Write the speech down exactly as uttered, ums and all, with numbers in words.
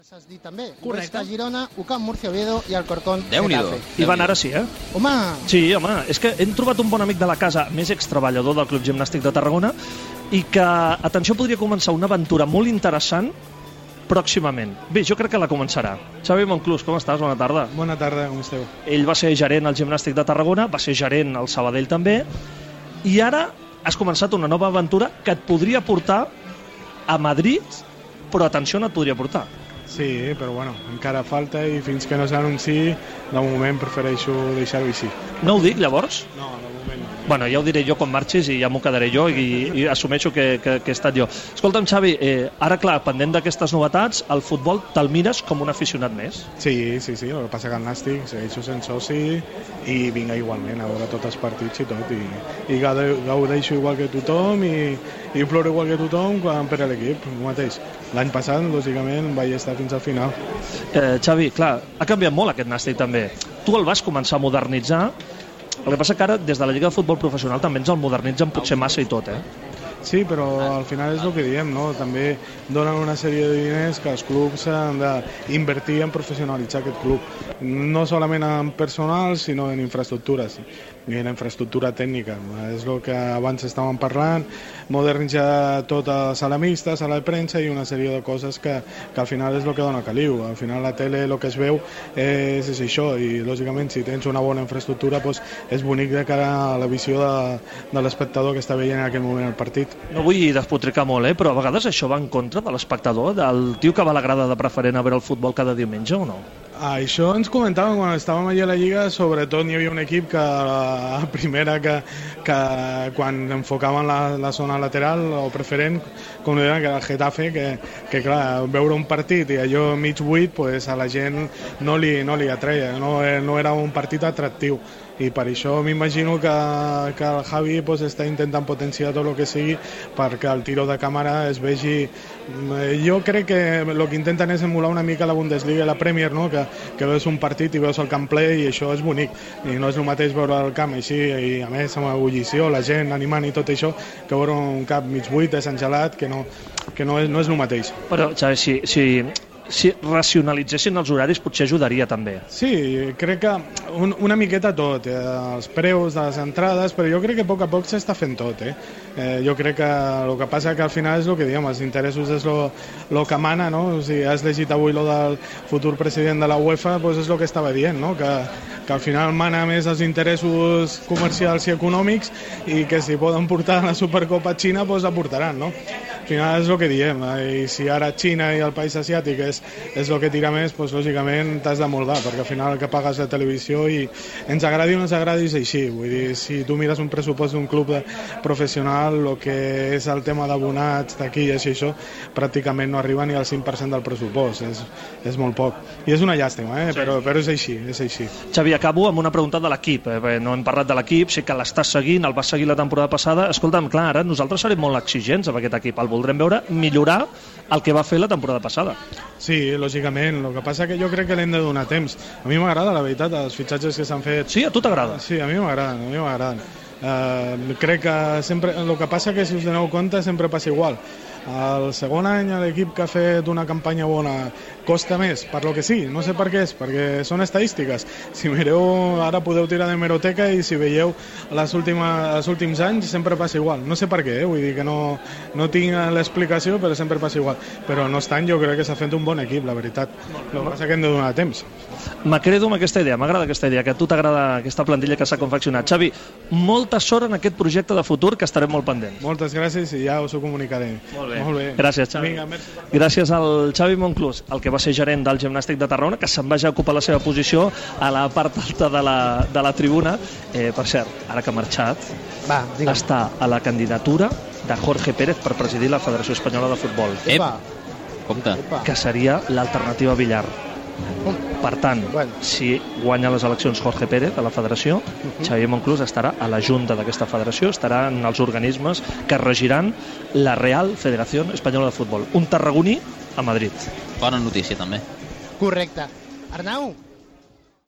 S'has dit també. Correcte. Huesca, Girona, U C A M Murcia, Oviedo i el Corcón. Déu-n'hi-do. Ivan, ara sí, eh? Home! Sí, home, és que hem trobat un bon amic de la casa, més extreballador del Club Gimnàstic de Tarragona, i que, atenció, podria començar una aventura molt interessant pròximament. Bé, jo crec que la començarà. Xavi Monclús, com estàs? Bona tarda. Bona tarda, com esteu? Ell va ser gerent al Gimnàstic de Tarragona, va ser gerent al Sabadell també, i ara has començat una nova aventura que et podria portar a Madrid, però atenció, no et podria portar. Sí, però bueno, encara falta i fins que no s'anunciï, de moment prefereixo deixar-ho així. No ho dic, llavors? No, de moment no. Bueno, ja ho diré jo quan marxis i ja m'ho quedaré jo i, i assumeixo que, que, que he estat jo. Escolta'm, Xavi, eh, ara clar, pendent d'aquestes novetats, el futbol te'l mires com un aficionat més? Sí, sí, sí, el que passa que el Nàstic segueixo sent soci i vinga igualment a veure tots els partits i tot, i, i gaudeixo igual que tothom i, i ploro igual que tothom quan per a l'equip, el mateix. L'any passat, lògicament, vaig estar fins al final. Eh, Xavi, clar, ha canviat molt aquest Nàstic també. Tu el vas començar a modernitzar. El que passa que ara, des de la Lliga de Futbol Professional, també ens el modernitzen potser massa i tot, eh? Sí, però al final és el que diem, no? També donen una sèrie de diners que els clubs han d'invertir en professionalitzar aquest club. No solament en personal, sinó en infraestructures i en infraestructura tècnica. És el que abans estàvem parlant, modernitzar tota la sala mixta, sala de premsa i una sèrie de coses que, que al final és el que dona caliu. Al final la tele el que es veu és, és això i lògicament si tens una bona infraestructura doncs és bonic de cara a la visió de, de l'espectador que està veient en aquell moment el partit. No vull despotricar molt, eh? Però a vegades això va en contra de l'espectador, del tio que va a la grada de preferent a veure el futbol cada diumenge o no? Ah, això ens comentàvem quan estàvem allà a la Lliga, sobretot n'hi havia un equip que a primera que, que quan enfocaven la, la zona lateral o preferent, com deien, que era el Getafe, que, que clar, veure un partit i allò mig buit, pues, a la gent no li, no li atreia, no, no era un partit atractiu. I per això m'imagino que, que el Javi pues, està intentant potenciar tot el que sigui perquè el tiro de càmera es vegi. Jo crec que el que intenten és emular una mica la Bundesliga i la Premier, no? que, que veus un partit i veus el camp ple i això és bonic. I no és el mateix veure el camp així i a més amb ebullició, la gent animant i tot això, que veure un camp mig buit, desengelat, que no, que no, és, no és el mateix. Però, Xavi, si... si... si racionalitzessin els horaris potser ajudaria també. Sí, crec que un, una miqueta tot, eh, els preus de les entrades, però jo crec que a poc a poc s'està fent tot. Eh? Eh, jo crec que el que passa que al final és el que diem, els interessos és el que mana, no? O sigui, has llegit avui lo del futur president de la UEFA, doncs és el que estava dient, no? que, que al final mana més els interessos comercials i econòmics i que si poden portar la Supercopa a Xina, doncs la portaran, no? Al final és el que diem, eh? I si ara Xina i el país asiàtic és és el que tira més, doncs lògicament t'has de moldar, perquè al final el que pagues la televisió i ens agradi o no ens agradi és així, vull dir, si tu mires un pressupost d'un club professional, el que és el tema d'abonats, taquilles i això, pràcticament no arriba ni al cinc per cent del pressupost, és, és molt poc. I és una llàstima, eh? però, però és així, és així. Xavi, acabo amb una pregunta de l'equip, eh? no hem parlat de l'equip, sé que l'estàs seguint, el vas seguir la temporada passada, escolta'm, clar, ara nosaltres serem molt exigents amb aquest equip, el voldrem veure millorar el que va fer la temporada passada. Sí, lògicament, el que passa que jo crec que l'hem de donar temps. A mi m'agrada, la veritat, els fitxatges que s'han fet. Sí, a tu t'agrada? Sí, a mi m'agraden, a mi m'agraden. Uh, crec que sempre, el que passa que si us doneu compte sempre passa igual. El segon any l'equip que ha fet una campanya bona costa més, per lo que sí, no sé per què és, perquè són estadístiques. Si mireu, ara podeu tirar de hemeroteca i si veieu les últimes, els últims anys sempre passa igual. No sé per què, eh? Vull dir que no, no tinc l'explicació, però sempre passa igual. Però no obstant, jo crec que s'ha fet un bon equip, la veritat. El que passa que hem de donar temps. M'acredo amb aquesta idea, m'agrada aquesta idea, que a tu t'agrada aquesta plantilla que s'ha confeccionat. Xavi, molta sort en aquest projecte de futur que estarem molt pendents. Moltes gràcies i ja us ho comunicaré. Molt bé. Molt bé. Gràcies, Xavi. Vinga, merci. Gràcies al Xavi Monclús, el que va ser gerent del Gimnàstic de Tarragona, que se'n va ja ocupar la seva posició a la part alta de la, de la tribuna. Eh, per cert, ara que ha marxat, Va, està a la candidatura de Jorge Pérez per presidir la Federació Espanyola de Futbol. Ep, compte. Que seria l'alternativa a Villar. Per tant, Bueno. si guanya les eleccions Jorge Pérez a la federació, Xavier Monclús estarà a la junta d'aquesta federació, estarà en els organismes que regiran la Real Federació Espanyola de Futbol. Un tarragoní a Madrid. Bona notícia, també. Correcte. Arnau,